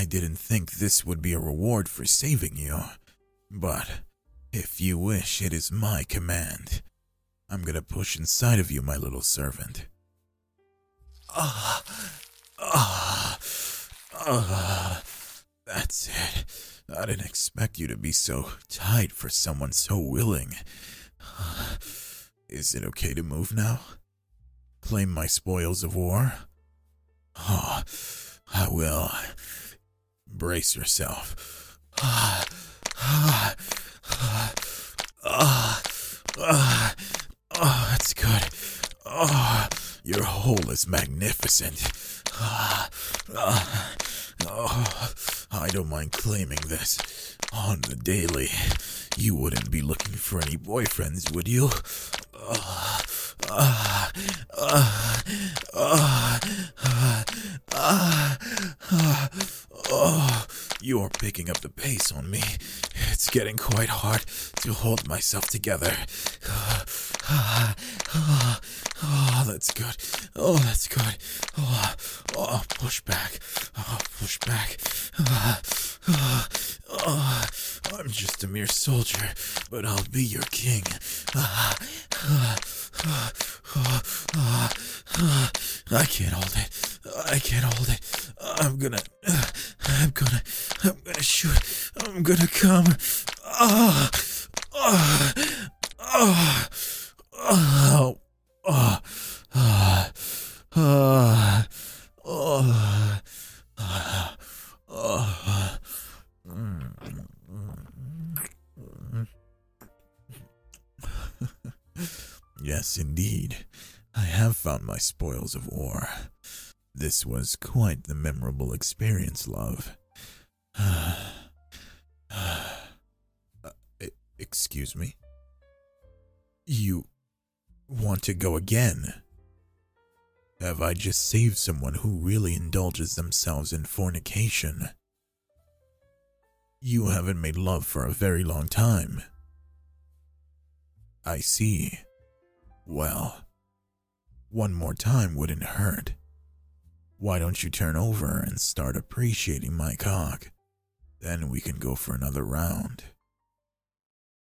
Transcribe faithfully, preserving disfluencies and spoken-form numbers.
I didn't think this would be a reward for saving you, but if you wish, it is my command. I'm gonna push inside of you, my little servant. Ah, ah, ah, that's it. I didn't expect you to be so tight for someone so willing. Is it okay to move now? Claim my spoils of war? Oh, I will. Brace yourself. Ah, ah, ah, ah, ah, ah, that's good. Oh, your hole is magnificent. Ah, ah, oh, I don't mind claiming this. On the daily, you wouldn't be looking for any boyfriends, would you? Ah, ah, ah, ah, ah, ah, ah, oh, you're picking up the pace on me. It's getting quite hard to hold myself together. Ah, ah, ah, oh, that's good. Oh, that's good. Oh, oh, push back. Oh, push back. Ah, ah, ah, I'm just a mere soldier, but I'll be your king. Ah, ah, ah, ah, ah, ah, I can't hold it. I can't hold it. I'm gonna, uh, I'm gonna, I'm gonna shoot. I'm gonna come. Ah, ah, ah, ah, ah, ah, ah, ah, ah, ah. Yes, indeed. I have found my spoils of war. This was quite the memorable experience, love. uh, excuse me? You want to go again? Have I just saved someone who really indulges themselves in fornication? You haven't made love for a very long time. I see. Well, one more time wouldn't hurt. Why don't you turn over and start appreciating my cock? Then we can go for another round.